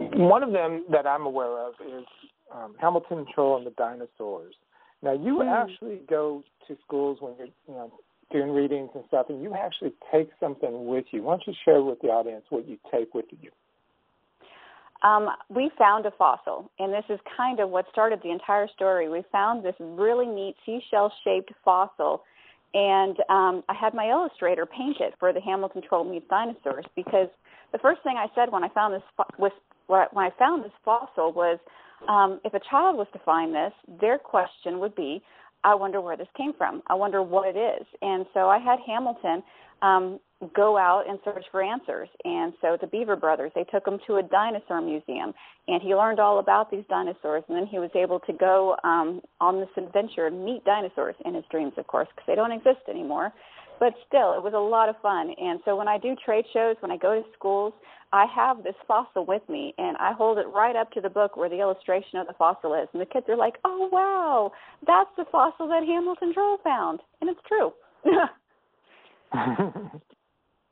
One of them that I'm aware of is Hamilton Troll and the Dinosaurs. Now, you actually go to schools when you're doing readings and stuff, and you actually take something with you. Why don't you share with the audience what you take with you? We found a fossil, and this is kind of what started the entire story. We found this really neat seashell-shaped fossil, and I had my illustrator paint it for the Hamilton Troll Meets Dinosaurs, because the first thing I said when I found this fossil was, if a child was to find this, their question would be, I wonder where this came from. I wonder what it is. And so I had Hamilton go out and search for answers. And so the Beaver Brothers, they took him to a dinosaur museum, and he learned all about these dinosaurs. And then he was able to go on this adventure and meet dinosaurs in his dreams, of course, because they don't exist anymore. But still, it was a lot of fun. And so when I do trade shows, when I go to schools, I have this fossil with me, and I hold it right up to the book where the illustration of the fossil is. And the kids are like, oh, wow, that's the fossil that Hamilton Troll found. And it's true.